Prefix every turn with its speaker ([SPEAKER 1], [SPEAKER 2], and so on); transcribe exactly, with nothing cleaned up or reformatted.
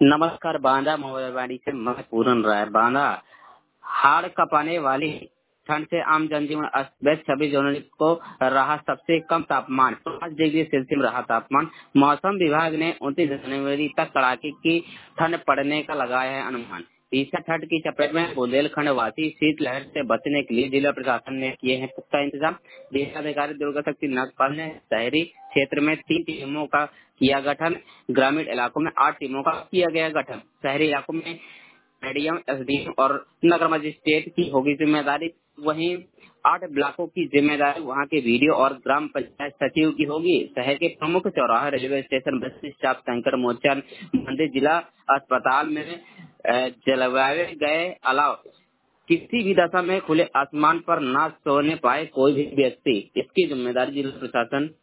[SPEAKER 1] नमस्कार। बांदा मोबाइलवाड़ी से मैं पूरन राय। बांदा हाड़ कपाने वाली ठंड से आम जनजीवन अस्त व्यस्त। छब्बीस जनवरी को रहा सबसे कम तापमान, पाँच डिग्री सेल्सियस रहा तापमान। मौसम विभाग ने उनतीस जनवरी तक कड़ाके की ठंड पड़ने का लगाया है अनुमान। भीषण ठंड की चपेट में बुंदेलखंड वासी शीतलहर से बचने के लिए जिला प्रशासन ने किए हैं पुख्ता इंतजाम। जिलाधिकारी दुर्गा शक्ति नागपाल ने शहरी क्षेत्र में तीन टीमों का किया गठन, ग्रामीण इलाकों में आठ टीमों का किया गया गठन। शहरी इलाकों में एडीएम, एसडीएम और नगर मजिस्ट्रेट की होगी जिम्मेदारी। वहीं आठ ब्लॉकों की जिम्मेदारी वहां के वीडियो और ग्राम पंचायत सचिव की होगी। शहर के प्रमुख चौराहे, railway station, bus stop, tanker मोर्चा, मंदिर, जिला अस्पताल में अ, जलवाए गए अलाव किसी भी दशा में खुले आसमान पर न सोने पाए कोई भी व्यक्ति। इसकी जिम्मेदारी जिला प्रशासन